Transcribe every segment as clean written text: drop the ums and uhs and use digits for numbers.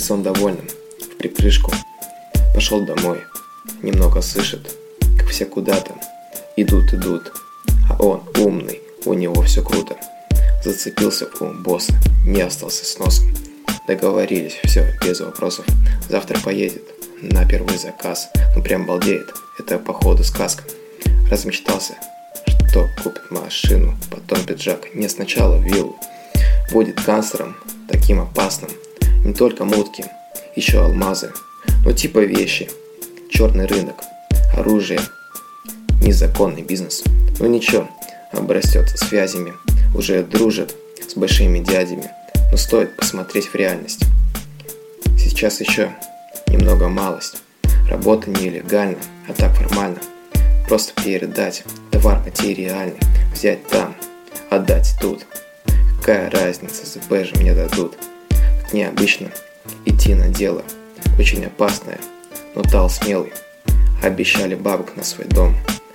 Кажется, он довольным, в припрыжку. Пошел домой, немного слышит, как все куда-то идут, а он умный, у него все круто. Зацепился у босса, не остался с носом. Договорились, все, без вопросов. Завтра поедет на первый заказ. Ну прям балдеет, это походу сказка. Размечтался, что купит машину, потом пиджак, не сначала виллу. Будет канцлером, таким опасным. Не только мутки, еще алмазы. Ну типа вещи, черный рынок, оружие, незаконный бизнес. Ну ничего, обрастет связями, уже дружит с большими дядями. Но стоит посмотреть в реальность. Сейчас еще немного малость. Работа нелегально, а так формально. Просто передать товар материальный, взять там, отдать тут. Какая разница, ЗП же мне дадут. Как необычно идти на дело. Очень опасное, но тал смелый. Обещали бабок на свой дом.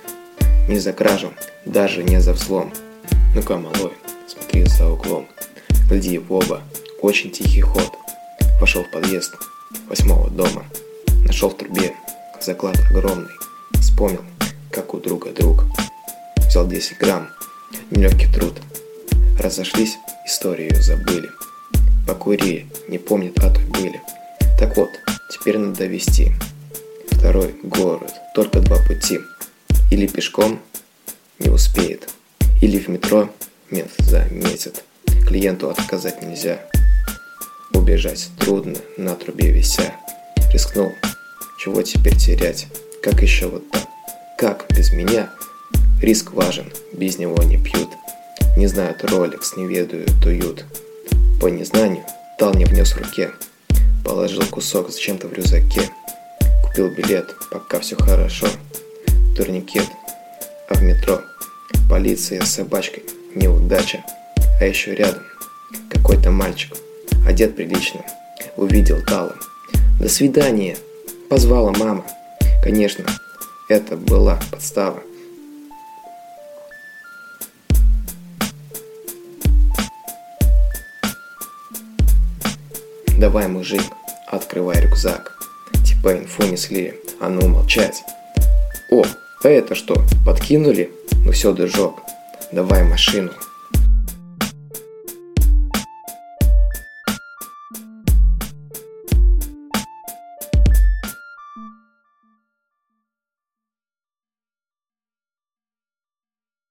Не за кражу, даже не за взлом. Ну-ка, малой, смотри за углом. Гляди в оба, очень тихий ход. Вошел в подъезд 8-го дома. Нашел в трубе заклад огромный. Вспомнил, как у друга друг. Взял 10 грамм, нелегкий труд. Разошлись, историю забыли. Покурили, не помнят, а то были. Так вот, теперь надо везти. Второй город, только 2 пути. Или пешком, не успеет. Или в метро, мент заметит. Клиенту отказать нельзя. Убежать трудно, на трубе вися. Рискнул, чего теперь терять? Как еще вот так? Как без меня? Риск важен, без него не пьют. Не знают Ролекс, не ведают уют. По незнанию тал не внес в руке. Положил кусок зачем-то в рюкзаке. Купил билет, пока все хорошо. Турникет, а в метро полиция с собачкой, неудача. А еще рядом какой-то мальчик, одет прилично, увидел Тала. До свидания, позвала мама. Конечно, это была подстава. Давай, мужик, открывай рюкзак. Типа инфу несли, а ну молчать. О, а это что, подкинули? Ну все, дружок, давай машину.